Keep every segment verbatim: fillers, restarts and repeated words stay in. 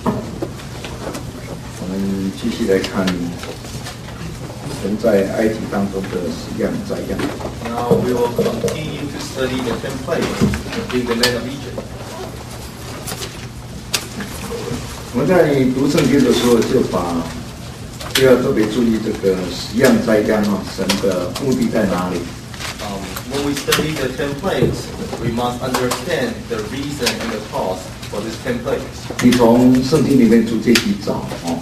我们继续来看神在埃及当中的十样灾殃。 Now we will continue to study the ten plagues in the land of Egypt. 我们在读圣经的时候，就把就要特别注意这个十样灾殃啊，神的目的在哪里？ Um, when we study the ten plagues, we must understand the reason and the cause for these ten plagues. 你从圣经里面逐渐去找哦，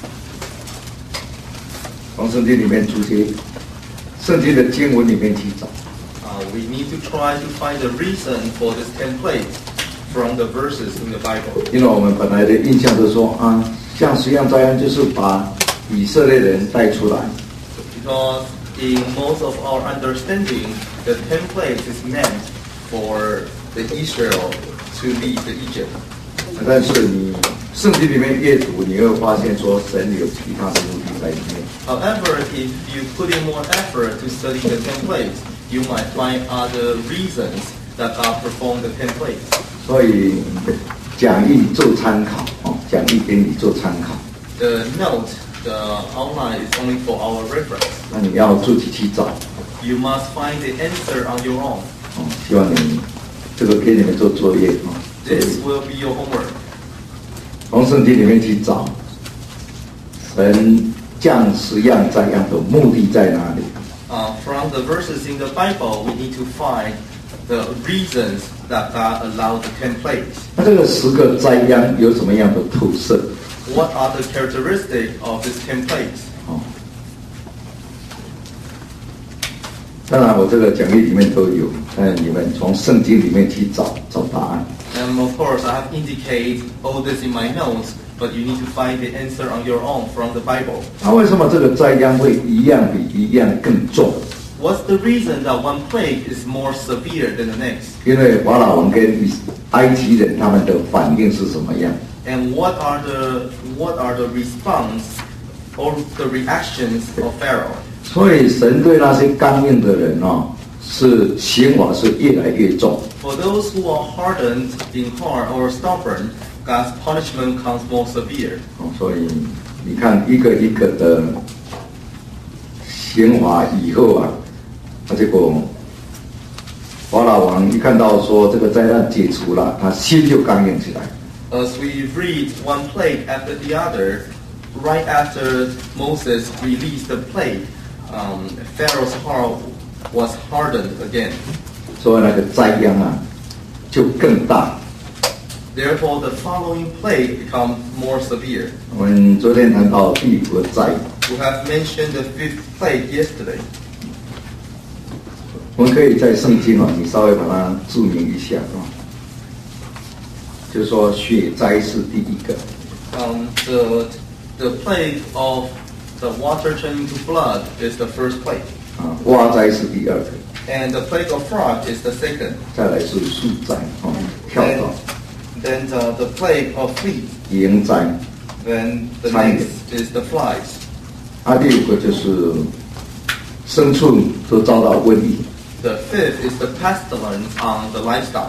从圣经里面逐渐，圣经的经文里面去找。 Uh, we need to try to find the reason for these ten plagues from the verses in the Bible. 因为我们本来的印象是说啊，像十样灾殃就是把以色列人带出来。 Because in most of our understanding, the ten plagues is meant for the Israel to leave the Egypt. 但是你圣经里面阅读，你会发现说神有其他的目的在里面。 However, if you put in more effort to study the ten plagues, you might find other reasons that God performed the ten plagues. 所以讲义做参考哦，讲义给你做参考。 The note, the outline is only for our reference. 那你要自己去找 You must find the answer on your own. 哦。希望你这个给你们做作业哦。 This will be your homework. 从圣经里面去找神降十样灾殃的目的在哪里？ Uh, from the verses in the Bible, we need to find the reasons that God allowed the ten plagues. 那这个十个灾殃有什么样的特色？ What are the characteristics of these ten plagues? 哦，当然我这个讲义里面都有，但你们从圣经里面去找找答案。 And of course, I have indicated all this in my notes, but you need to find the answer on your own from the Bible. 那为什么这个灾殃会一样比一样更重？ What's the reason that one plague is more severe than the next? 因为法老王跟埃及人他们的反应是什么样？ And what are the what are the response or the reactions of Pharaoh? 所以神对那些刚硬的人哦，是刑罚是越来越重。 For those who are hardened in heart or stubborn, God's punishment comes more severe. 哦，所以你看一个一个的刑罚以后啊，那结果法老王一看到说这个灾难解除了，他心就刚硬起来。 As we read one plague after the other, right after Moses released the plague, um, Pharaoh's heart was hardened again. 所以那个灾殃啊，就更大。 Therefore, the following plague becomes more severe. 我们昨天谈到第五个灾， We have mentioned the fifth plague yesterday. 我们可以在圣经啊，你稍微把它注明一下啊，就是说雪灾是第一个， Um, the the plague of the water turning to blood is the first plague, 啊，蛙灾是第二个， and the plague of frog is the second. 再来是树灾哦，跳 Then, 蚤， then the, the plague of flea. 蝇灾， Then the Flies. next is the flies. 啊，第五个就是牲畜都遭到瘟疫。 The fifth is the pestilence on the livestock.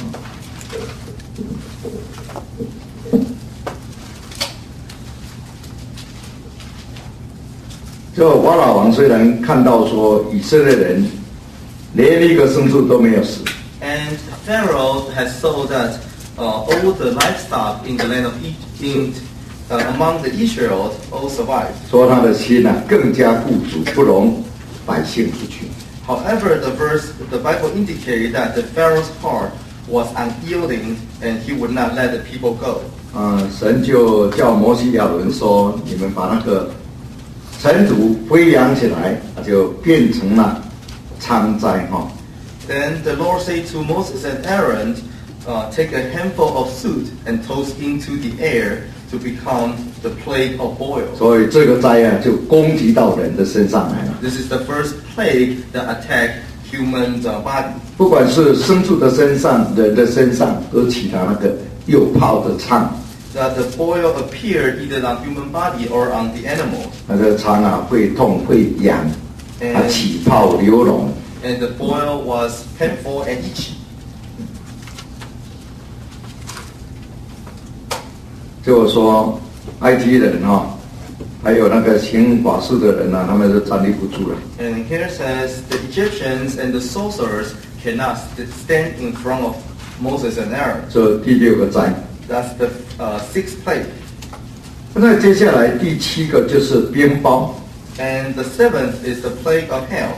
就法老王虽然看到说以色列人连一个牲畜都没有死， And Pharaoh has saw that uh, all the livestock in the land of Egypt, in, uh, among the Israelites, all survived. 说他的心啊更加固执，不容百姓出去。 However, the verse, the Bible indicated that the Pharaoh's heart was unyielding, and he would not let the people go. 啊、神就叫摩西亚伦说：“你们把那个尘土飞扬起来，就变成了疮灾哈。 Then the Lord said to Moses and Aaron, uh, take a handful of soot and toss into the air to become the plague of boil. 所以这个灾啊，就攻击到人的身上来了。 This is the first plague that attacked human uh, body. 不管是牲畜的身上、人的身上，都起到那个有泡的疮。 That the boil appeared either on human body or on the animal. 那个疮啊，会痛会痒，它起泡流脓。 And the boil was painful and itchy. 就说埃及人哈、哦，还有那个行法术的人啊，他们都站立不住了。 And here it says the Egyptians and the sorcerers cannot stand in front of Moses and Aaron. 这第六个灾。 That's the uh, sixth plague. 那接下来第七个就是鞭包。 And the seventh is the plague of hail.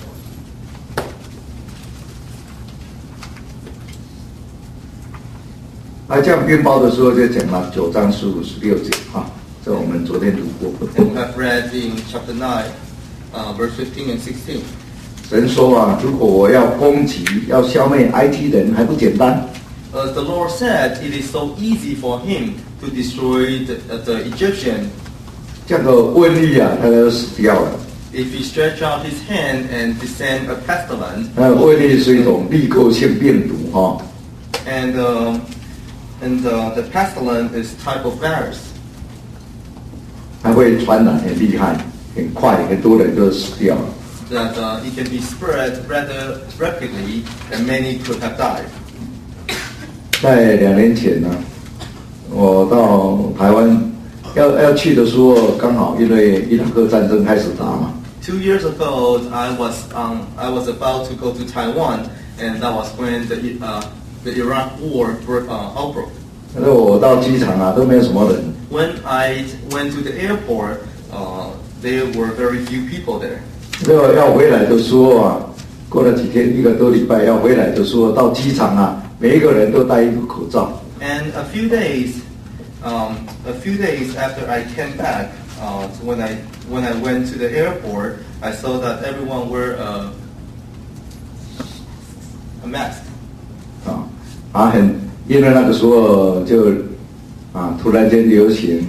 啊，这样鞭包的时候就讲了九章十五、十六节啊，这我们昨天读过。 And we have read in chapter nine, uh, verse fifteen and sixteen. 神说啊，如果我要攻击、要消灭埃及人，还不简单？ As the Lord said, it is so easy for him to destroy the, uh, the Egyptian. 这样的瘟疫啊，他就死掉了。 If he stretch out his hand and descend a pestilence. 那瘟疫是一种立刻性病毒哈、哦。 And um, and uh, the pestilence is type of virus. 它会传染很厉害，很快，很多人都死掉了。 That uh, it can be spread rather rapidly, and many could have died. 在两年前呢，我到台湾要要去的时候，刚好因为伊拉克战争开始打嘛。 Two years ago, I was um, I was about to go to Taiwan, and that was when the uh, the Iraq War broke, uh, outbroke. 那我到机场啊，都没有什么人。 When I went to the airport, uh, there were very few people there. 要要回来的时候啊，过了几天，一个多礼拜要回来的时候，到机场啊，每一个人都戴一个口罩。 And a few days, um, a few days after I came back, uh, when I when I went to the airport, I saw that everyone wear a a mask. 啊啊，很，因为那个时候就啊，突然间流行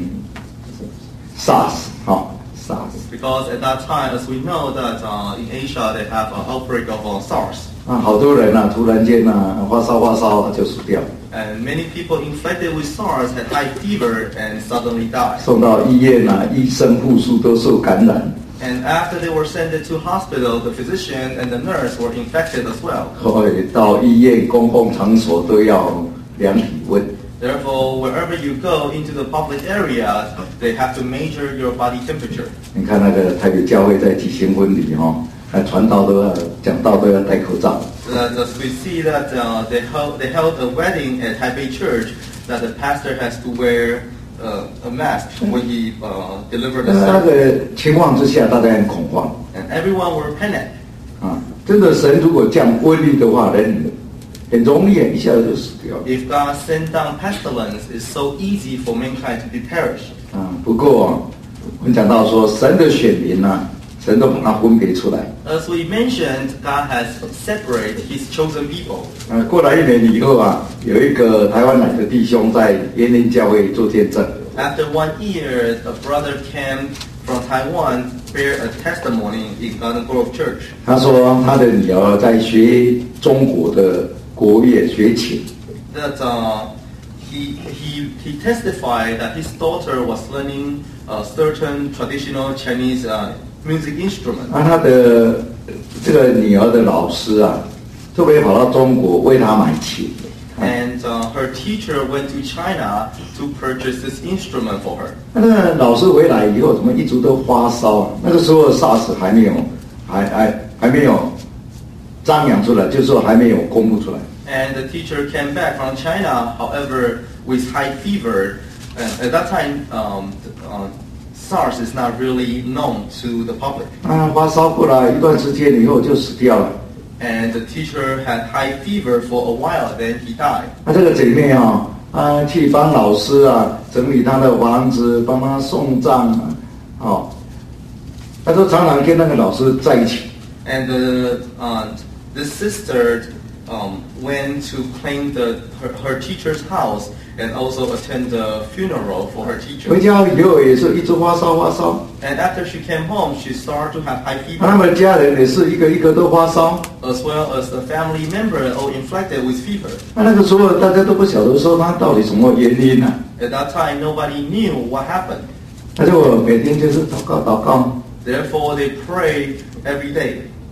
SARS 哈、SARS。 Because at that time, as we know that uh, in Asia they have an outbreak of uh, SARS. 啊，好多人啊，突然间啊，发烧发烧就死掉， And many people infected with SARS had high fever and suddenly died. 送到医院啊，医生护士都受感染。 And after they were sent to hospital, the physician and the nurse were infected as well. 所以到医院、公共场所都要量体温。 Therefore, wherever you go into the public areas, they have to measure your body temperature. 你看那个台北教会在举行婚礼哈、哦，那传道都要讲道都要戴口罩。 Uh, as we see that uh, they, held, they held a wedding at Taipei Church, that the pastor has to wear uh, a mask when he uh, delivered 那 the 那 sermon. 个情况之下，大家很恐慌 And everyone were panicked. 啊！真的，神如果降瘟疫的话，人很容易一下就死掉。 If God sent down pestilence, it's so easy for mankind to be perished. 啊，不过、啊、我们讲到说，神的选民呐、啊，神都把它分别出来。 As we mentioned, God has separated His chosen people. 呃，过来一年以后啊，有一个台湾来的弟兄在延宁教会做见证。 After one year, a brother came from Taiwan, bear a testimony in Garden Grove Church. 他说他的女儿在学中国的国乐学琴， That uh, he, he, he testified that his daughter was learning a certain traditional Chinese uh, music instrument. 那他的这个女儿的老师啊，特别跑到中国为他买琴。 And uh, her teacher went to China to purchase this instrument for her. 那个老师回来以后，怎么一直都发烧啊？那个时候 SARS 还没有，还还还没有张扬出来，就是说还没有公布出来。 And the teacher came back from China, however, with high fever. And at that time, um, uh, SARS is not really known to the public. 啊，发烧过来一段时间以后就死掉了。 And the teacher had high fever for a while, then he died. 那这个姐妹啊，啊去帮老师啊整理他的房子，帮他送葬啊，哦，她都常常跟那个老师在一起。 And the, uh, this sister um, went to clean the, her, her teacher's house and also attend the funeral for her 回 teacher. 家以后也是一直发烧发烧， And after she came home, she started to have high 他 fever, 们家人也是一个一个都发烧。 as well as the family member all infected with fever. 那那个时候大家都不晓得说他到底什么原因呢、啊？ At that time, nobody knew what happened. 那就每天就是祷告祷告， Therefore, they prayed every day.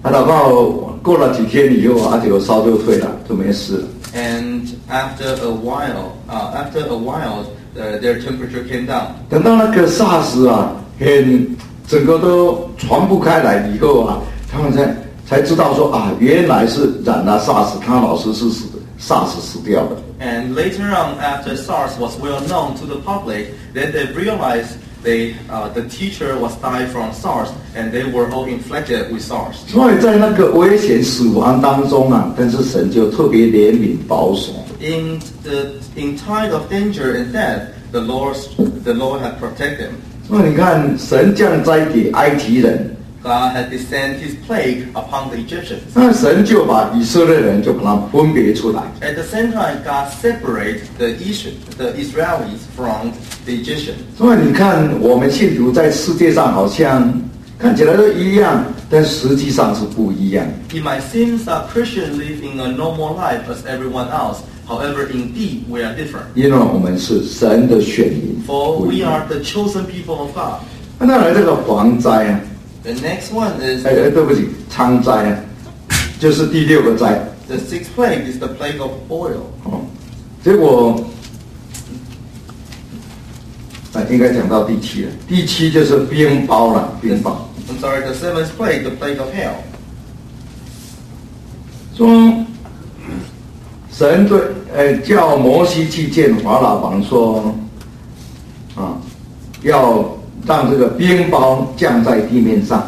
啊，祷告过了几天以后啊，就烧就退了，就没事了。 And after a while, uh, after a while, uh, their temperature came down. 等到那个 SARS 啊，很整个都传不开来以后啊，他们才才知道说啊，原来是染了 SARS， 他老师是死的 ，SARS 死掉了。 And later on, after SARS was well known to the public, then they realized they, uh, the teacher was died from SARS, and they were all infected with SARS. 所以在那个危险死亡当中啊，但是神就特别怜悯保守。 In the in time of danger and death, the Lord, the Lord had protected him. 所以你看，神降灾给埃及人， God had descended His plague upon the Egyptians. 那神就把以色列人就把他们分别出来。 At the same time, God separated the Is- the Israelis from the Egyptians. 所以你看，我们信徒在世界上好像看起来都一样，但实际上是不一样。 It might seem that Christians live in a normal life as everyone else. However, indeed, we are different. 因为我们是神的选民， For 不一 we 样。 are the chosen people of God. 那再来这个蝗灾啊， The next one is 哎哎，对不起，疮灾啊，就是第六个灾。 the sixth plague is the plague of oil. 哦，结果，啊，应该讲到第七了。第七就是冰雹了，冰雹。 I'm sorry, the seventh plague, the plague of hail. 说神对，呃，叫摩西去见法老王说，啊，要让这个冰雹降在地面上。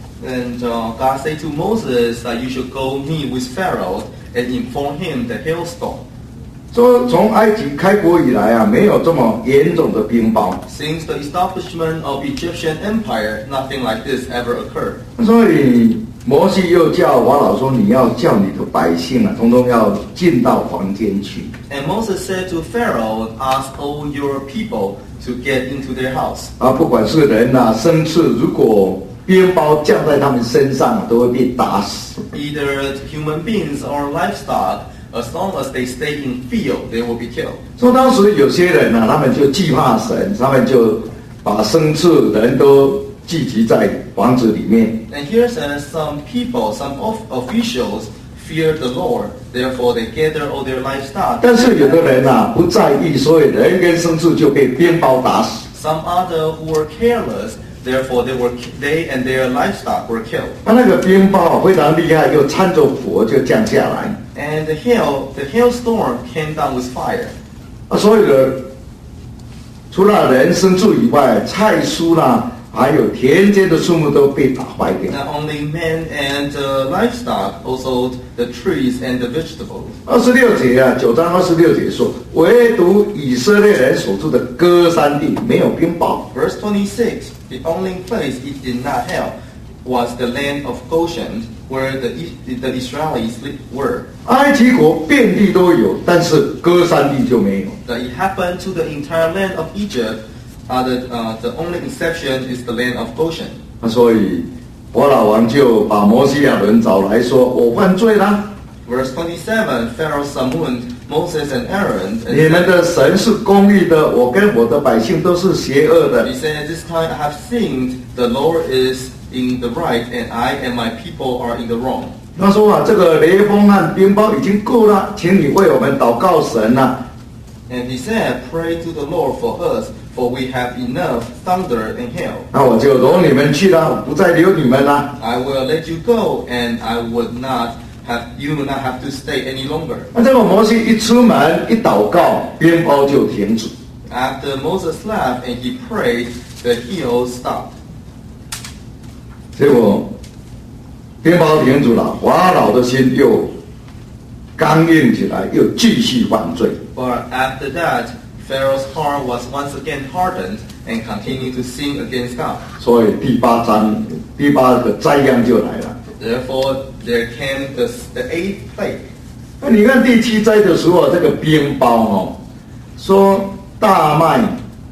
And uh, God said to Moses that you should go meet with Pharaoh and inform him the hailstorm. 说从埃及开国以来啊，没有这么严重的冰雹。 Since the establishment of Egyptian empire, nothing like this ever occurred. 所以摩西又叫法老说，你要叫你的百姓啊，统统要进到房间去。 And Moses said to Pharaoh, ask all your people to get into their house. 啊，不管是人啊、牲畜，如果冰雹降在他们身上，都会被打死。 Either human beings or livestock, as long as they stay in field, they will be killed. 说当时有些人啊，他们就惧怕神，他们就把牲畜人都聚集在房子里面。 And here says some people, some of officials feared the Lord, therefore they gather all their livestock. 但是有的人啊不在意，所以人跟牲畜就被冰雹打死。 Some other who were careless, therefore they were they and their livestock were killed. 那那个冰雹啊非常厉害，又掺着火就降下来。 And the hail, the hailstorm came down with fire. 啊，所有的除了人牲畜以外，菜蔬啦，还有田间的树木都被打坏掉。 Not only men and uh, livestock, also the trees and the vegetables. 二十六节啊，九章二十六节说，唯独以色列人所住的歌山地没有冰雹。 Verse twenty-six, the only place it did not hail was the land of Goshen, where the, the Israelis were. 埃及国遍地都有，但是歌山地就没有。 That it happened to the entire land of Egypt. Uh, the, uh, the only exception is the land of Goshen. 那所以法老王就把摩西亚伦找来说：“我犯罪啦！ Verse twenty-seven, Pharaoh summoned Moses and Aaron. And 你们的神是公义的，我跟我的百姓都是邪恶的 he。said, this time I have sinned. The Lord is in the right, and I and my people are in the wrong. ” 他说啊，这个雷锋和冰雹已经够了，请你为我们祷告神啊。 And he said, pray to the Lord for us, for we have enough thunder and hail. 那我就容你们去了，不再留你们了。 I will let you go, and I would not have you will not have to stay any longer. 那这个摩西一出门一祷告，冰雹就停止。 After Moses left and he prayed, the hail stopped. 结果冰雹停住了，法老的心又刚硬起来，又继续犯罪。 But after that, Pharaoh's heart was once again hardened and continued to sin against God. 所以第八章第八个灾殃就来了。 Therefore, there came the, the eighth plague. 那你看第七灾的时候，这个冰雹哦，说大麦、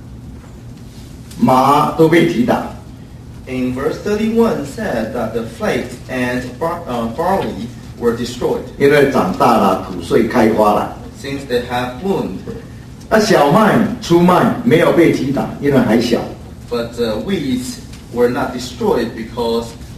麻都被击打， In verse thirty-one said that the flakes and bar, uh, barley were destroyed 因为长大了，土穗开花了。 since they have bloomed. 那小麦、粗麦没有被击打，因为还小。 But the weeds were not destroyed because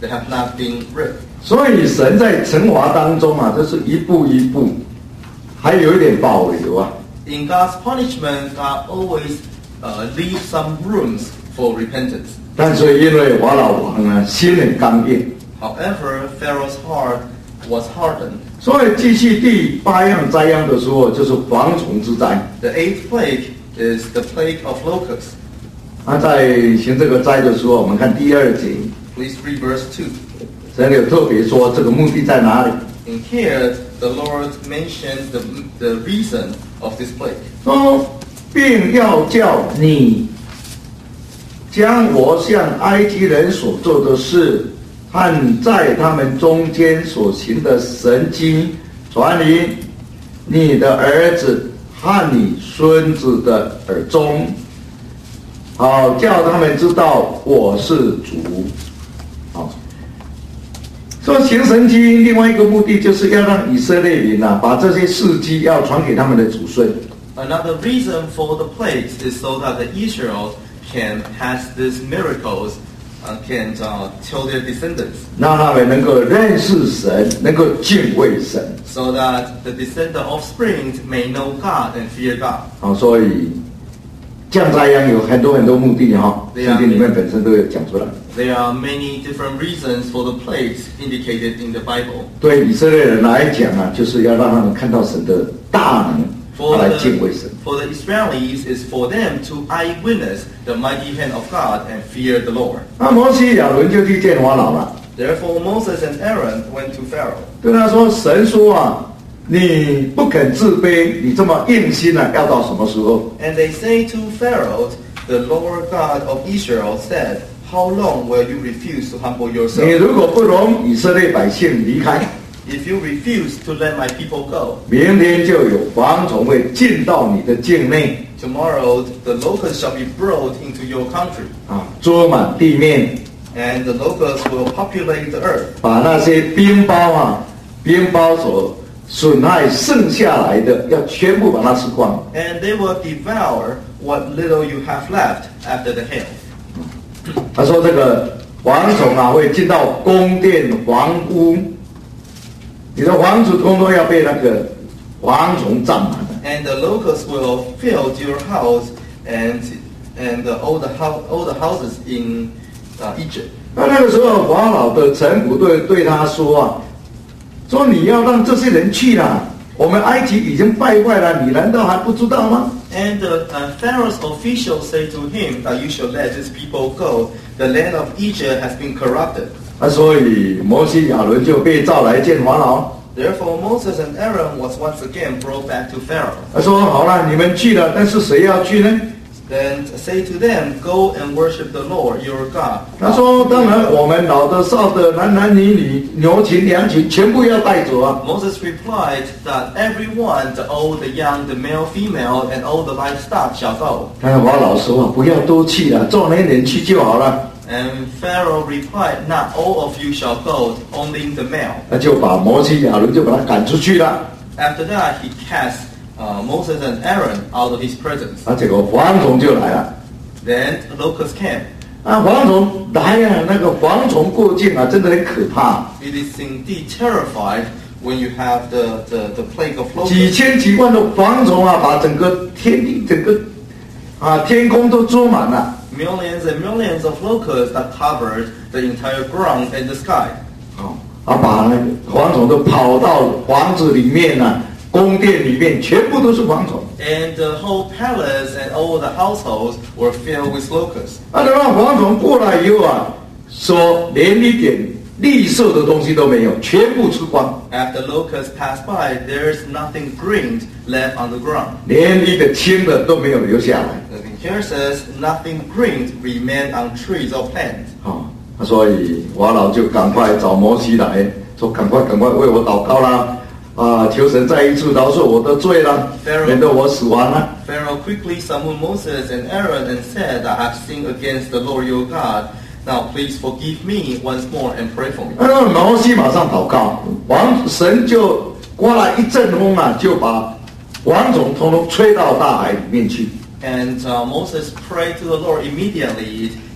they have not been ripped. 所以神在惩罚当中啊，这是一步一步，还有一点保留啊。 In God's punishment, God always uh, leaves some rooms for repentance. 但是因为法老王呢心很刚硬， However, Pharaoh's heart was hardened. 所以继续第八样灾殃的时候，就是蝗虫之灾。 The eighth plague is the plague of locusts. 他在行这个灾的时候，我们看第二节， Please read verse two. 这里有特别说这个目的在哪里。 In here, the Lord mentions the, the reason of this plague. 说，并要叫你将我向埃及人所做的事，和在他们中间所行的神迹，传于你的儿子和你孙子的耳中，好叫他们知道我是主。好，说行神迹，另外一个目的就是要让以色列民啊，把这些事迹要传给他们的祖孙。 Another reason for the plagues is so that the Israel can pass these miracles, uh, can uh, tell their descendants, 让他们能够认识神，能够敬畏神。 so that the descendant offspring may know God and fear God. 好，所以降灾殃有很多很多目的哈，圣经里面本身都有讲出来。 There are many different reasons for the plagues indicated in the Bible. 对以色列人来讲啊，就是要让他们看到神的大能， For 来敬畏 the, 神。 for the Israelis, is for them to eyewitness the mighty hand of God and fear the Lord. 那摩西亚伦就去见法老了， Therefore, Moses and Aaron went to Pharaoh. 跟他说：“神说啊，你不肯自卑，你这么硬心啊，要到什么时候？ And they say to Pharaoh, the Lord God of Israel said, How long will you refuse to humble 你 yourself? 如果不容以色列百姓离开， If you refuse to let my people go, 明天就有蝗虫会进到你的境内 tomorrow the locusts shall be brought into your country, 啊，捉满地面。” and the locusts will populate the earth, 把那些冰雹啊，冰雹所损害剩下来的，要全部把它吃光。 and they will devour what little you have left after the hail. 他说这个蝗虫啊，会进到宫殿、房屋，你的房子通通要被那个蝗虫占满了。 And the locusts will fill your house and and the, all the house, all the houses in uh, Egypt. 那那个时候，法老的臣仆对对他说啊，说你要让这些人去啦，我们埃及已经败坏了，你难道还不知道吗？ And the uh, Pharaoh's officials say to him that you shall let these people go. The land of Egypt has been corrupted. 那所以摩西亚伦就被召来见法老。 Therefore, Moses and Aaron was once again brought back to Pharaoh. 他说好了，你们去了，但是谁要去呢？ Then say to them, Go and worship the Lord your God. 他说当然，我们老的、少的、男男女女、牛群、羊群，全部要带走啊。 Moses replied that everyone, the old, the young, the male, female, and all the livestock shall go. 但是法老说啊，不要都去了，中年人去就好了。 And Pharaoh replied, Not all of you shall go, only the male. 那就把摩西亚伦就把他赶出去了。 After that, he cast uh, Moses and Aaron out of his presence. 那结果蝗虫就来了。 Then locusts came. 啊，蝗虫来呀、啊，那个蝗虫过境啊，真的很可怕。 It is indeed terrified when you have the, the, the plague of 几 locusts. 千几万的蝗虫啊，把整个天地、整个啊天空都捉满了。 Millions and millions of locusts that covered the entire ground and the sky. 哦，啊，把那个蝗虫都跑到房子里面啊，宫殿里面全部都是蝗虫。 And the whole palace and all the households were filled with locusts. 啊，等到蝗虫过来以后啊，说连一点绿色的东西都没有，全部吃光， After locusts passed by, there's nothing green left on the ground. 连一个青的都没有留下来。 Here says, nothing green remained on trees or plants. 哦，所以法老就赶快找摩西来说，赶快赶快为我祷告啦，啊，求神再一次饶恕我的罪啦，免得我死亡啦。 Pharaoh quickly summoned Moses and Aaron and said, I have sinned against the Lord your God. Now please forgive me once more and pray for me. 那摩西马上祷告，王神就刮了一阵风啊，就把蝗虫通通吹到大海里面去。 And uh, Moses prayed to the Lord immediately.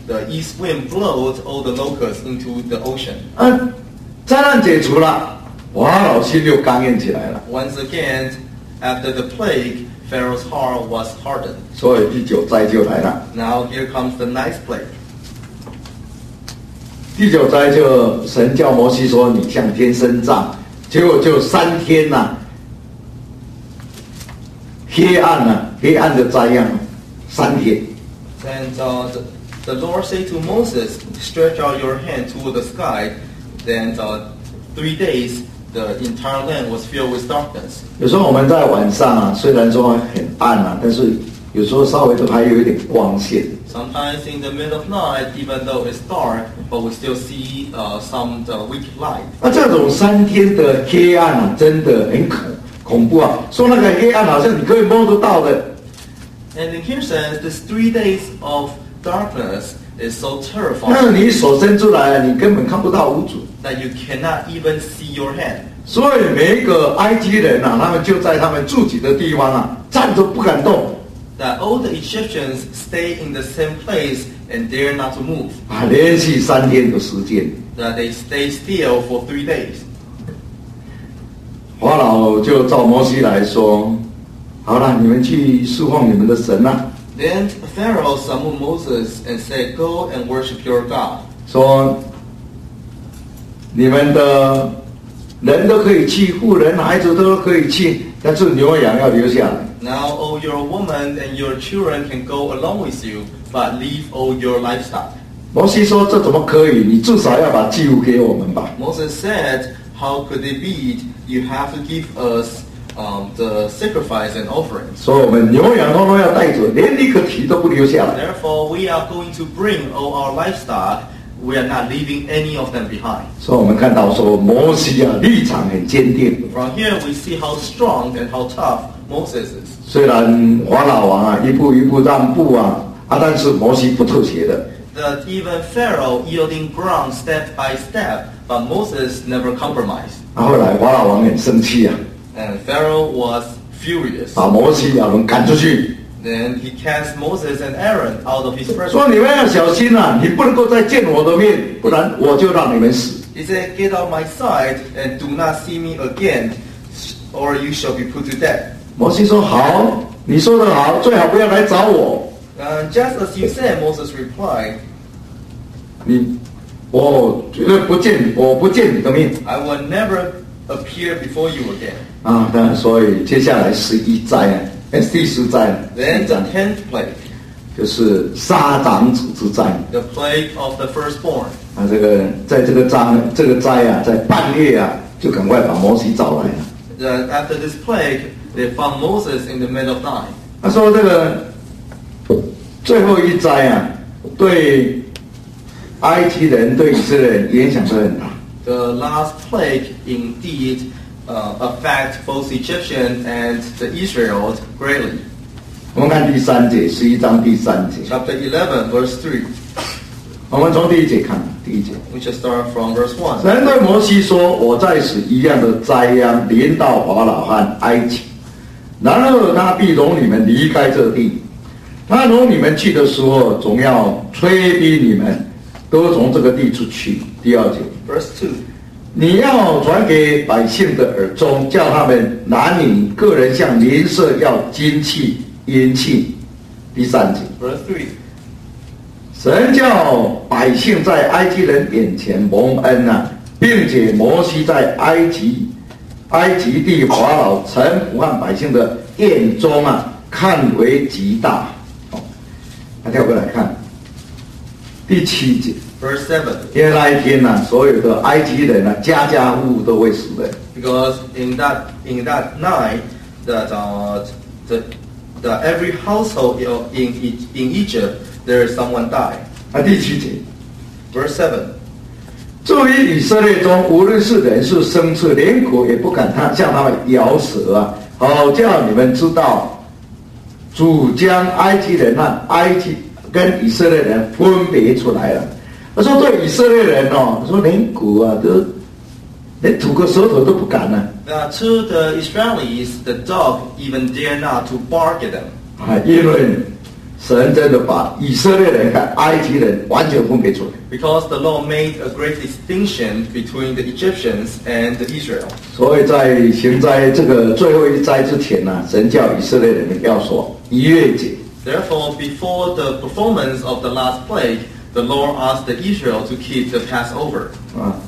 the east wind blows all the locusts into the ocean. 啊，灾难解除了，法老心又刚硬起来了。 Once again, after the plague, Pharaoh's heart was hardened. 所以第九灾就来了。 Now here comes the ninth plague. 第九灾就神叫摩西说：“你向天伸杖。”结果就三天呐、啊，黑暗呐、啊，黑暗的灾样，三天。 And uh, the, the Lord said to Moses, "Stretch out your hand toward the sky." Then uh, three days, the entire land was filled with darkness. 有时候我们在晚上啊，虽然说很暗啊，但是有时候稍微都还有一点光线。 Sometimes in the middle of night, even though it's dark, but we still see uh, some uh, weak light. 那这种三天的黑暗啊，真的很恐恐怖啊！说那个黑暗好像你可以摸得到的。 And in here says, this three days of darkness is so 那 terrifying 你手伸出来，你根本看不到无主。 that you cannot even see your hand. 所以每一个埃及人啊，他们就在他们住己的地方啊，站着不敢动。 That all the Egyptians stay in the same place and dare not to move. 啊，连续三天的时间， That they stay still for three days. 法老就照摩西来说：“好了，你们去侍奉你们的神啦、啊。 Then Pharaoh summoned Moses and said, "Go and worship your God." 说你们的人都可以去，妇人孩子都可以去，但是牛羊要留下来。” Now all your women and your children can go along with you, but leave all your livestock. 摩西说：“这怎么可以？你至少要把祭物给我们吧。” Moses said, "How could it be? You have to give us um, the sacrifice and offerings. 所以我们牛羊通通要带走，连一个蹄都不留下来。 Therefore, we are going to bring all our livestock. We are not leaving any of them behind." 所以我们看到说，摩西啊，立场很坚定。 From here, we see how strong and how tough Moses is. 虽然法老王啊一步一步让步啊，啊，但是摩西不妥协的。 That even Pharaoh yielding ground step by step, but Moses never compromised. 啊，后来法老王很生气啊， And Pharaoh was furious. 把摩西亚伦赶出去， Then he cast Moses and Aaron out of his 说 presence. 你们要小心啊，你不能够再见我的面，不然我就让你们死。 He said, "Get out my sight and do not see me again, or you shall be put to death." 摩西说好，你说的好，最好不要来找我。 And just as you said, Moses replied, 你，我绝对不见，我不见你的面 "I will never appear before you again." 啊！当然，所以接下来十一灾啊，哎，第十灾， Then the tenth plague, 就是杀长子之灾。 the plague of the firstborn. 啊，这个在这个章这个灾啊，在半夜啊，就赶快把摩西找来了。 That after this plague, they found Moses in the middle of night. 他说这个最后一灾啊，对埃及人、对以色列人影响都很大。 The last plague indeed uh, affect both Egyptian and the Israelites greatly. 我们看第三节，十一章第三节， Chapter eleven, verse three. 我们从第一节看，第一节。 We shall start from verse one. 神对摩西说：“我在使一样的灾殃临到法老和埃及，然后他必容你们离开这地。他容你们去的时候，总要催逼你们都从这个地出去。”第二节， Verse two. 你要传给百姓的耳中，叫他们男女个人向邻舍要金器、银器。第三节， Verse three. 神叫百姓在埃及人眼前蒙恩啊，并且摩西在埃及埃及地法老臣仆和百姓的眼中啊，看为极大。好，那跳过来看第七节， Verse seven. 因为那一天呢、啊，所有的埃及人啊，家家户户都会死的。 Because in that in that night, that uh, the, the every household in in Egypt there is someone die. 那第七节， Verse seven. 至于以色列中，无论是人是牲畜，连狗也不敢他向他们咬舌啊，好叫你们知道，主将埃及人和埃及跟以色列人分别出来了。他说对以色列人哦，他说连狗啊都连吐个舌头都不敢呢、 Now to the Israelis, the dog even dare not to bark at them. 啊，因为神真的把以色列人和埃及人完全分别出来。 Because the Lord made a great distinction between the Egyptians and Israel. 所以在行灾这个最后一灾之前呢、啊，神叫以色列人要守逾越节。 Therefore, before the performance of the last plague, the Lord asked the Israel to keep the Passover. 啊，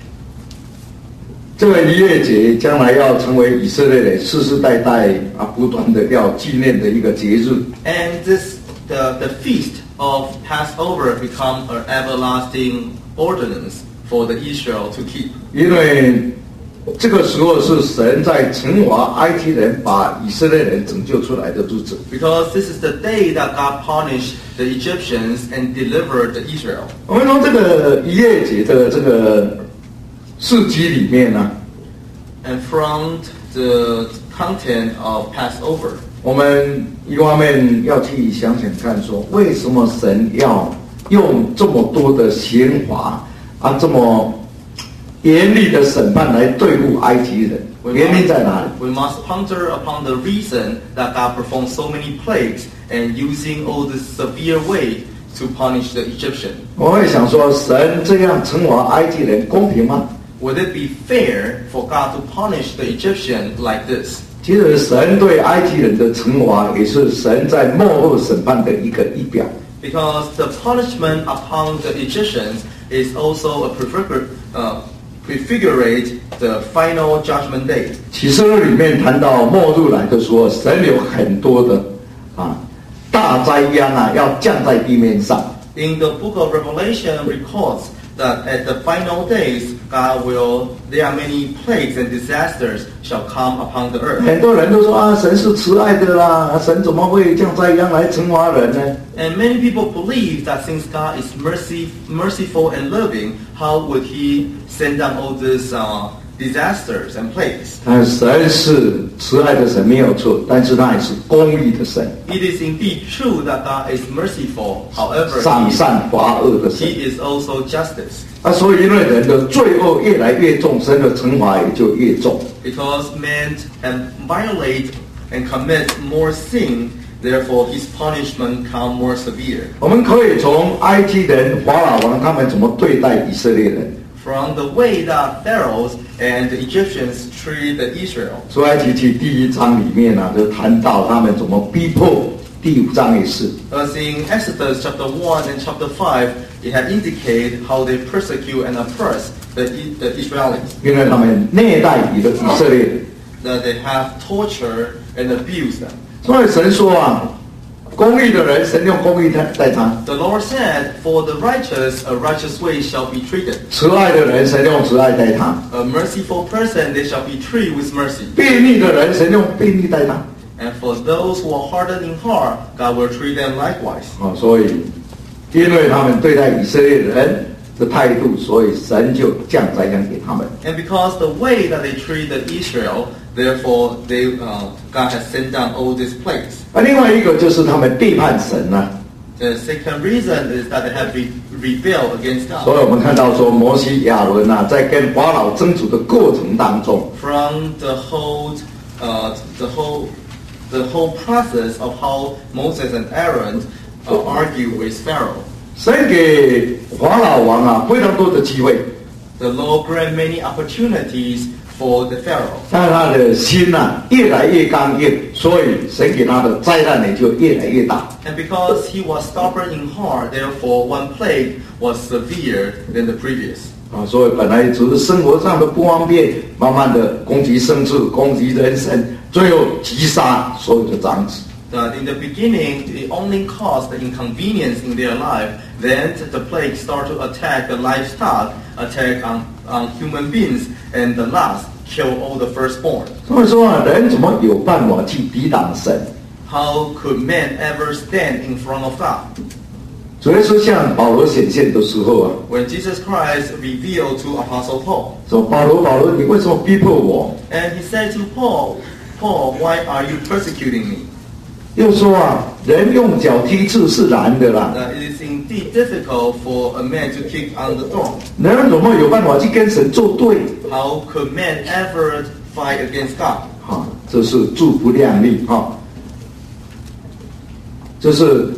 这个逾越节将来要成为以色列人世世代代啊不断的要纪念的一个节日。 And this the the feast of Passover become an everlasting ordinance for the Israel to keep. 因为这个时候是神在惩罚埃及人，把以色列人拯救出来的日子。 Because this is the day that God punished the Egyptians and delivered the Israel. 我们从这个逾越节的这个事迹里面呢、啊， And from the content of Passover, 我们一方面要去想想看说，为什么神要用这么多的刑罚啊，这么严厉的审判来对付埃及人？原因在哪里？ we must ponder upon the reason that God performed so many plagues and using all this severe way to punish the Egyptians. 我会想说，神这样惩罚埃及人公平吗？ Would it be fair for God to punish the Egyptian like this? 其实神对埃及人的惩罚，也是神在末后审判的一个仪表。 Because the punishment upon the Egyptians is also a prefigure, uh, prefigurate the final judgment day. 启示录里面谈到末日来的时候，神有很多的啊大灾殃啊，要降在地面上。 In the book of Revelation records that at the final days, God will, there are many plagues and disasters shall come upon the earth. 很多人都说啊，神是慈爱的啦，神怎么会降灾殃来惩罚人呢？ And many people believe that since God is mercy, merciful and loving, how would He send down all these uh, disasters and plagues? 但神是慈爱的神没有错，但是他也是公义的神， It is indeed true that God is merciful. However, 上 He, 善罚恶的神。 he is also justice. 啊，所以因为人的罪恶越来越重，神的惩罚也就越重。 Because men and violate and commit more sin, therefore His punishment come more severe. 我们可以从埃及人法老王他们怎么对待以色列人。 From the way that Pharaohs and the Egyptians treat the Israel. 出埃及记第一章里面呢、啊，就谈到他们怎么逼迫。第五章也是。 As in Exodus chapter one and chapter five, it had indicated how they persecute and oppress the, the Israelites. 因为他们虐待以的以色列人。 That they have tortured and abused them. 所以神说啊，公义的人，神用公义待待他； The Lord said, for the righteous, a righteous way shall be treated. 慈爱的人，神用慈爱待他； A merciful person, they shall be treated with mercy. 悖逆的人，神用悖逆待他。 And for those who are hardened in heart, God will treat them likewise. 啊，所以因为他们对待以色列人的态度，所以神就降灾殃给他们。 And because the way that they treated Israel, therefore they, uh, God has sent down all these plagues. 而另外一个就是他们背叛神啊， The second reason is that they have re- rebelled against 所 God. 以我们看到说摩西亚伦啊，在跟法老争执的过程当中， From the whole, uh, the whole, the whole process of how Moses and Aaron uh, argue with Pharaoh, 神给法老王啊非常多的机会， the Lord grant many opportunities for the Pharaoh. 但他的心啊越来越刚硬，所以神给他的灾难也就越来越大。 And because he was stubborn in heart, therefore one plague was severe than the previous. 啊，所以本来只是生活上的不方便，慢慢的攻击牲畜，攻击人身，最后击杀所有的长子。 That in the beginning, it only caused the inconvenience in their life. Then the plague started to attack the livestock, attack on, on human beings, and the last kill all the firstborn. 所以说啊，人怎么有办法去抵挡神？ How could men ever stand in front of God? 主耶稣向保罗显现的时候啊， When Jesus Christ revealed to Apostle Paul, 说保罗，保罗，你为什么逼迫我？ and he said to Paul, Paul, why are you persecuting me? 又说啊，人用脚踢刺是难的啦， That it is indeed difficult for a man to kick on the throne. 人怎么有办法去跟神作对？ How could men ever fight against God? 啊，这是自不量力啊，这是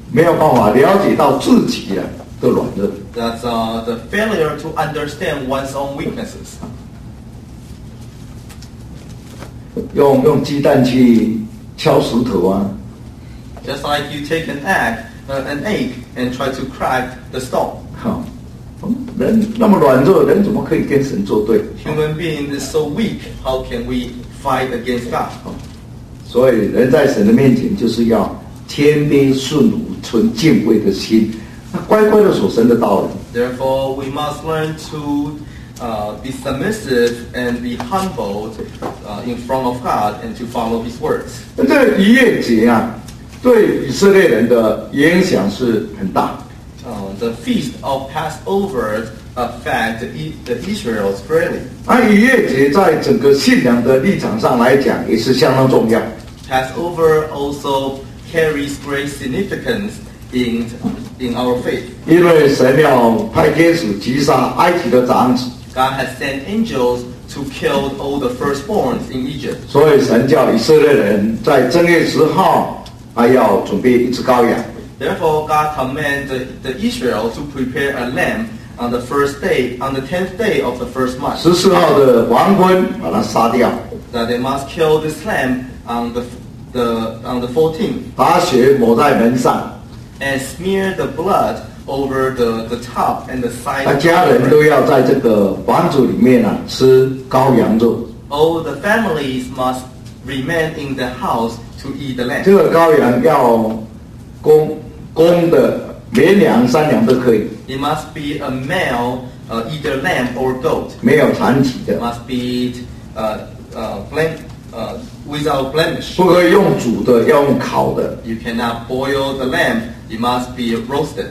没有办法了解到自己啊的软弱。 That's uh, the failure to understand one's own weaknesses. 用用鸡蛋去敲石头啊， Just like you take an egg, uh, an egg and try to crack the stone. 好，人那么软弱，人怎么可以跟神作对？ Human being is so weak. How can we fight against God? 所以人在神的面前就是要谦卑顺服，存敬畏的心，那乖乖的守神的道理。 Therefore, we must learn to uh, be submissive and be humbled uh, in front of God and to follow His words. 那这个逾越节啊，对以色列人的影响是很大。 Uh, the feast of Passover affect the, the Israelites greatly. 而逾越节在整个信仰的立场上来讲，也是相当重要。 Passover also carries great significance in in our faith. 因为神要派天使击杀埃及的长子， God has sent angels to kill all the firstborns in Egypt. 所以神叫以色列人在正月十号还要准备一只羔羊。 Therefore, God commanded the, the Israel to prepare a lamb on the first day, on the tenth day of the first month. 十四号的黄昏把它杀掉， That they must kill this lamb on the the on the fourteenth 把血抹在门上， and smear the blood over the, the top and the side 那 of 家人 the 都 lamb. 要在这个房子里面啊吃羔羊肉。 All the families must remain in the house to eat the 这 lamb. 个羔羊要公公的绵羊、山羊都可以， It must be a male, uh, either lamb or goat. 没有残疾 It 的， must be uh, uh, blem, uh, without blemish. 不可以用煮的，要用烤的。 You cannot boil the lamb. It must be roasted.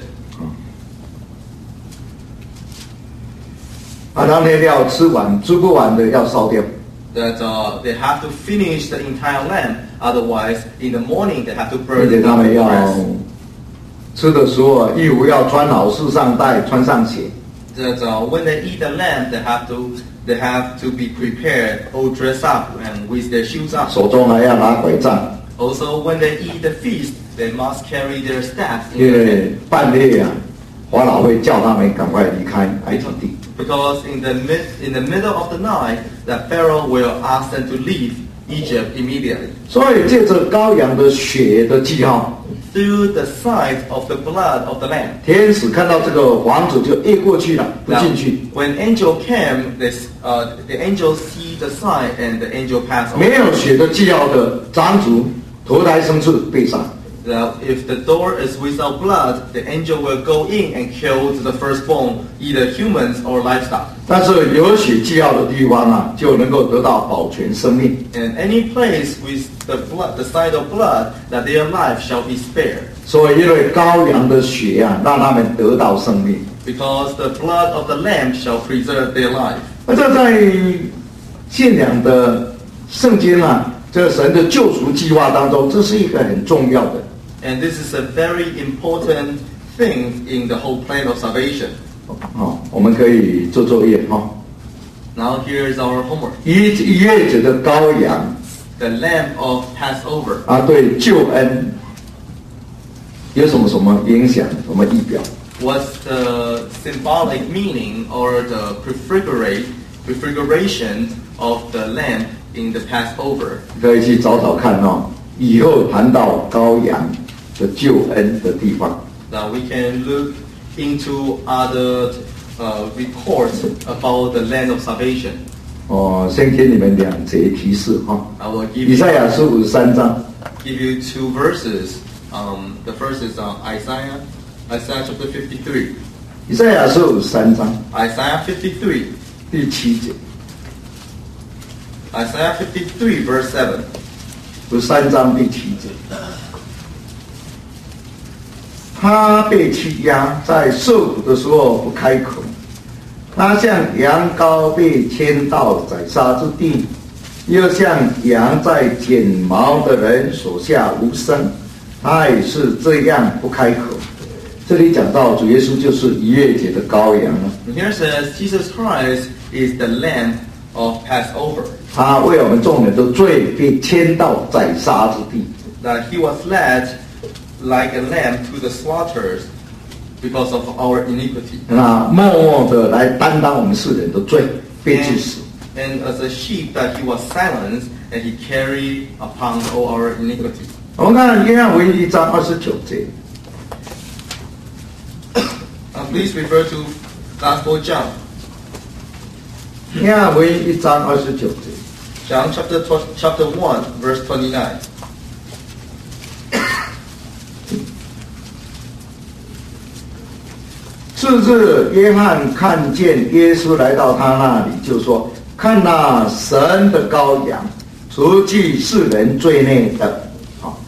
啊，当天要吃完，吃不完的要烧掉。 That uh, they have to finish the entire lamb. Otherwise, in the morning they have to 而 burn 且 the 他们要 rest. 吃的时候啊，衣服要穿好，束上带，穿上鞋。 That uh, when they eat the lamb, they have to they have to be prepared, all dressed up and with their shoes on. 手中还要拿拐杖， Also, when they eat the feast, they must carry their staff 因 in their 为 hand. 半夜啊，法老会叫他们赶快离开埃及地。 Because in the mid in the middle of the night, the Pharaoh will ask them to leave Egypt immediately. 所以借着羔羊的血的记号， Through the sight of the blood of the lamb. 天使看到这个王子就越过去了，不 Now, 进去。 when angel came, this uh, the angel see the sign and the angel passed 没 over. 有血的记号的长子投胎生次被杀。 Now, if the door is without blood, the angel will go in and kill the firstborn, either humans or livestock. 但是有血记号的地方啊，就能够得到保全生命。 And any place with the blood, the sign of blood, that their life shall be spared. 所以因为羔羊的血啊，让他们得到生命。 Because the blood of the lamb shall preserve their life. 那这在信仰的圣经啊，这神的救赎计划当中，这是一个很重要的。 And this is a very important thing in the whole plan of salvation. 哦，我们可以做作业哈、哦。 Now here's our homework. 逾逾越节的羔羊 The lamb of Passover. 啊，对救恩有什么什么影响？什么意表？ What's the symbolic meaning or the prefigurate, prefiguration of the lamb in the Passover? 可以去找找看哦。以后谈到羔羊的救恩的地方， Now we can look into other uh, reports about the land of salvation. 哦，先给你们两节提示哈、 I will give 以赛 you, 亚书五十三章， give you two verses. Um, the first is uh, Isaiah, Isaiah chapter fifty-three. 以赛亚书五十三章 Isaiah fifty-three. 第七节， Isaiah fifty-three verse seven. 五十三章第七节。他被欺压，在受苦的时候不开口。他像羊羔被牵到宰杀之地，又像羊在剪毛的人手下无声。他也是这样不开口。这里讲到主耶稣就是逾越节的羔羊了， And here says Jesus Christ is the Lamb of Passover. 他为我们众人的罪被牵到宰杀之地。 That he was led like a lamb to the slaughters because of our iniquity. 那默默的来担当我们世人的罪，被致死。 And as a sheep that he was silenced, and he carried upon all our iniquity. 我们看约翰福音一章二十九节。 Uh, please refer to Gospel John. 约翰福音一章二十九节。 John chapter tw- chapter one, verse twenty-nine. 次日，约翰看见耶稣来到他那里，就说：“看那神的羔羊，除去世人罪孽的。”好，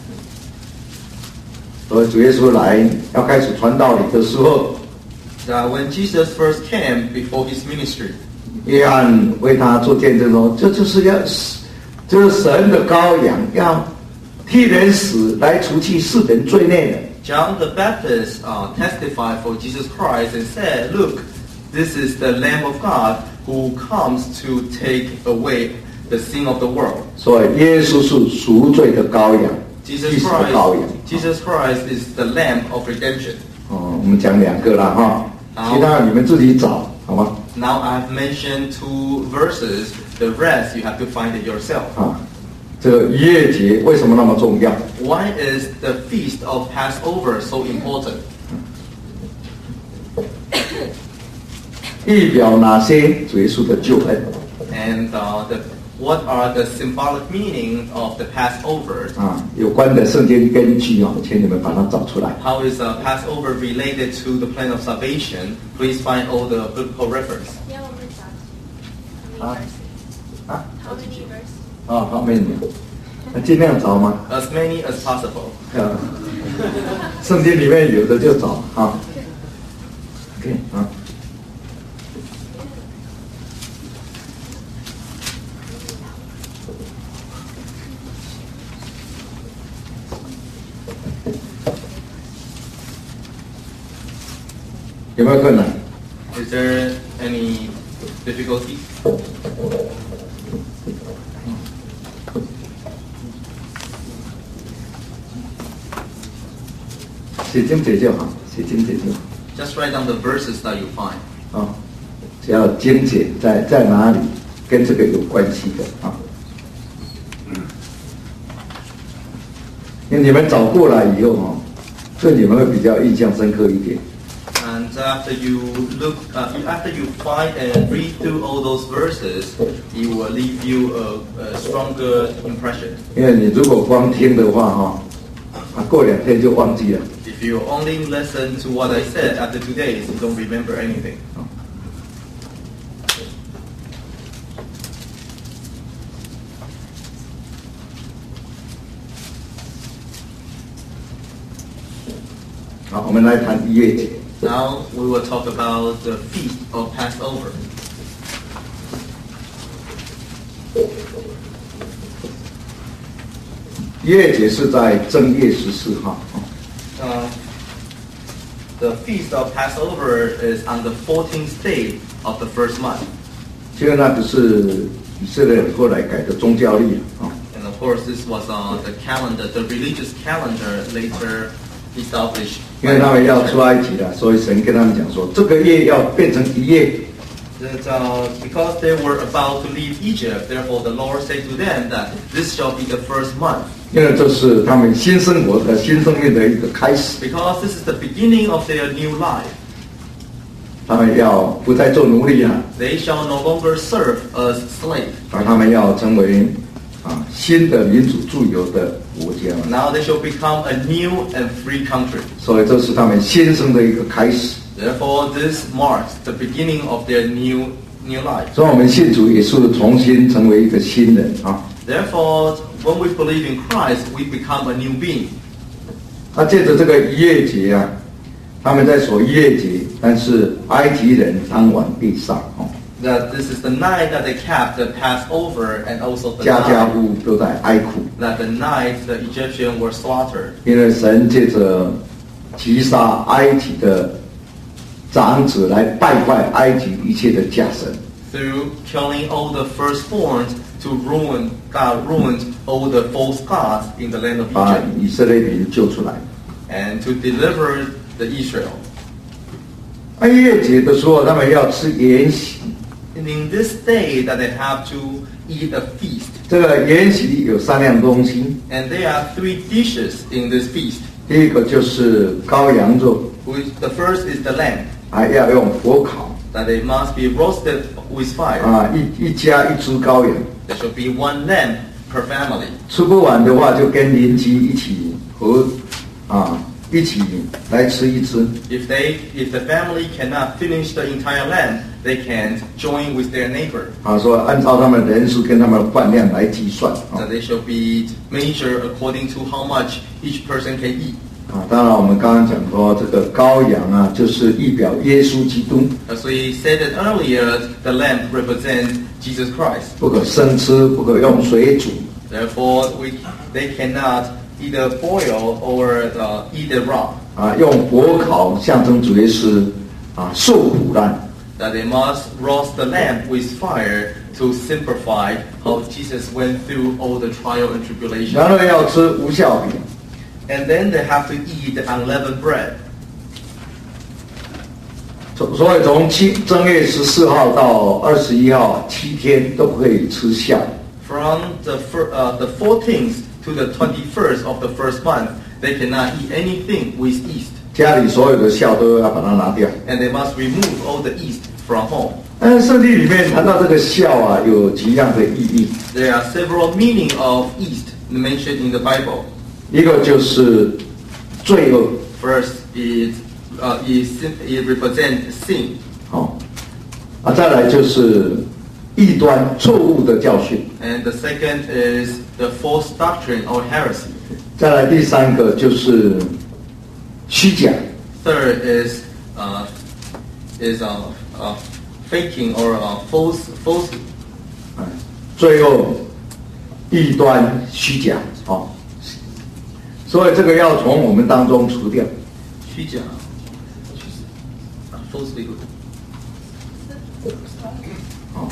所以主耶稣来要开始传道理的时候， That when Jesus first came before his ministry, 约翰为他做见证说：“这就是要，这是神的羔羊，要替人死，来除去世人罪孽的。” John the Baptist uh, testified for Jesus Christ and said, "Look, this is the Lamb of God who comes to take away the sin of the world." 所以耶稣是赎罪的羔羊， Jesus 替死的羔羊。 Christ, Jesus Christ is the Lamb of redemption. 哦，我们讲两个啦哈， 好其他你们自己找，好吗？ Now I've mentioned two verses. The rest you have to find it yourself. 啊，这个逾越节为什么那么重要？ Why is the feast of Passover so important? 预表哪些主耶稣的救恩 And uh, the, what are the symbolic meaning of the Passover? 啊？有关的圣经根据啊，请你们把它找出来。 How is uh, Passover related to the plan of salvation? Please find all the biblical reference. 要我们找 Ah. How many verses? 啊 How many verses? 啊，好，没有，那尽量找嘛。 As many as possible. 啊，圣经里面有的就找啊。OK 啊。有没有困难？ Is there any difficulty? 写经节就好，写经节就好。 Just write down the verses that you find. 啊，只要经节在在哪里，跟这个有关系的啊。因为你们找过来以后哦，对你们会比较印象深刻一点。 And after you look, uh, after you find and read through all those verses, it will leave you a, a stronger impression. 因为你如果光听的话哈，啊，过两天就忘记了。 If you only listen to what I said after two days, you don't remember anything. 好，我们来谈逾越节。 Now we will talk about the feast of Passover. 逾越节是在正月十四号。 Uh, the feast of Passover is on the fourteenth day of the first month. 这个那个是以色列人后来改的宗教历啊。 And of course, this was uh, the calendar, the religious calendar later established. 因为他们要出埃及了，所以神跟他们讲说，这个月要变成一月。 That, uh, because they were about to leave Egypt, therefore the Lord said to them that this shall be the first month. 因为这是他们新生活的新生命的一个开始， Because this is the beginning of their new life. 他们要不再做奴隶了， They shall no longer serve as slaves. 而他们要成为啊新的民主自由的国家。 Now they shall become a new and free country. 所以这是他们新生的一个开始。 Therefore, this marks the beginning of their new new life. 所以我们信主也是重新成为一个新人啊。 Therefore, when we believe in Christ, we become a new being. 他借着这个逾越节啊，他们在守逾越节，但是埃及人当晚必杀哦， That this is the night that they kept the Passover, and also the 家家 night 户户都在哀哭， that the night the Egyptians were slaughtered. 因为神借着击杀埃及的长子来败坏埃及一切的假神。 Through killing all the firstborns to ruin, God ruined all the false gods in the land of 把 Egypt. 以色列民救出来。 and to deliver the Israel. 啊，逾越节的时候，他们要吃筵席。 And in this day that they have to eat a feast. 这个筵席有三样东西， And there are three dishes in this feast. 第一个就是羔羊肉， Which the first is the lamb, 还要用火烤 that they must be roasted with fire. 啊，一一家一只羔羊， There should be one lamb per family. 吃不完的话就跟邻居一起和啊一起来吃一只。 If they, if the family cannot finish the entire lamb, they can join with their neighbor. 啊，说按照他们人数跟他们的饭量来计算 So 啊 they shall be measured according to how much each person can eat. 啊。当然，我们刚刚讲说这个羔羊啊，就是预表耶稣基督， As we said it earlier, the lamb represents Jesus Christ. 不可生吃，不可用水煮 Therefore, we, they cannot either boil or uh, eat it raw. 啊，用火烤象征主耶稣啊受苦难。 That they must roast the lamb with fire to simplify how Jesus went through all the trial and tribulation. 然后要吃无酵饼， And then they have to eat the unleavened bread. 所所以从七正月十四号到二十一号七天都可以吃酵。 From the, fir- uh, the fourteenth to the twenty-first of the first month, they cannot eat anything with yeast. 家里所有的酵都要把它拿掉。 And they must remove all the yeast from home. 但是圣经里面谈到这个酵啊，有几样的意义。 There are several meaning of yeast mentioned in the Bible. 一个就是罪恶， First, it, uh, it, sim- it represents sin. 哦，啊，再来就是异端错误的教训， And the second is the false doctrine or heresy. 再来第三个就是虚假， Third is uh, is uh, uh, faking or uh, false false. 哎，罪恶、异端、虚假，哦，所以这个要从我们当中除掉。 虚假 uh, false legal. 哦，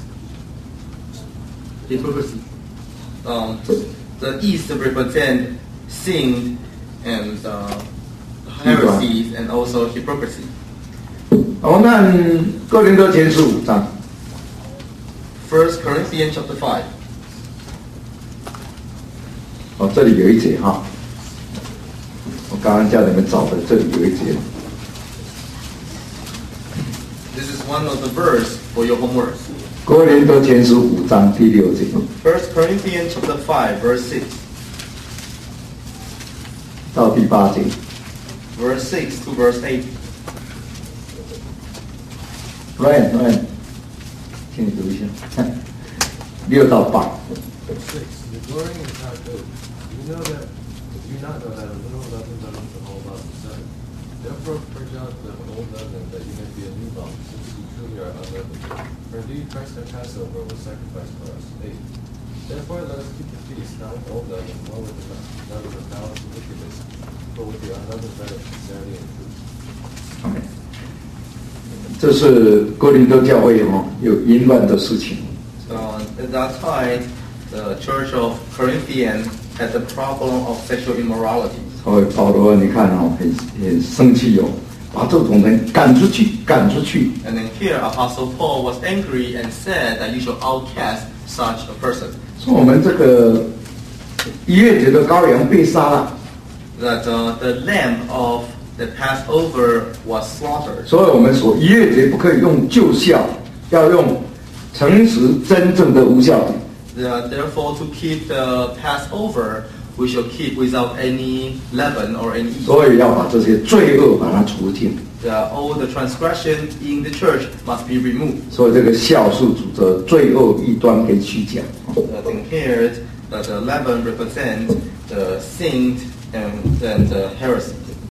Hypocrisy. Um, the yeast represent sin and uh, heresies and also hypocrisy. 我们看哥林多前书五章， First Corinthians chapter five. 哦，这里有一节哈，我刚刚叫你们找的，这里有一节。 This is one of the verse for your homework. 哥林多前书五章第六节， First Corinthians chapter five, verse six. 到第八节。 Verse six to verse eight. Ryan Ryan，请你读一下，六到八。 Six, the glorying is not good. You know that, do you not know that a little leaven leavens the whole lump? Seven. Therefore purge out the old leaven, that you may be a new lump, since you truly are unleavened. For indeed Christ our Passover was sacrificed for us. Eight. Therefore let us keep the feast, not with old leaven, nor with the leaven of malice and wickedness, but with the unleavened bread of sincerity and truth. OK，这是哥林多教会哦，有淫乱的事情。 So at that time, the church of Corinthians had the problem of sexual immorality. 所以保罗你看哦，很很生气哦，把这种人赶出去，赶出去。 And then here, Apostle Paul was angry and said that you should outcast such a person. 说我们这个逾越节的羔羊被杀了， That uh, the lamb of the Passover was slaughtered. 所以我们说逾越节不可以用旧酵，要用诚实真正的无酵饼。 The- therefore, to keep the Passover, we shall keep without any leaven or any yeast. 所以要把这些罪恶把它除尽。 The, all the transgression in the church must be removed. 所以这个酵是主着罪恶、异端跟虚假。 Uh, then here, that the leaven represents the sin and, and the heresy.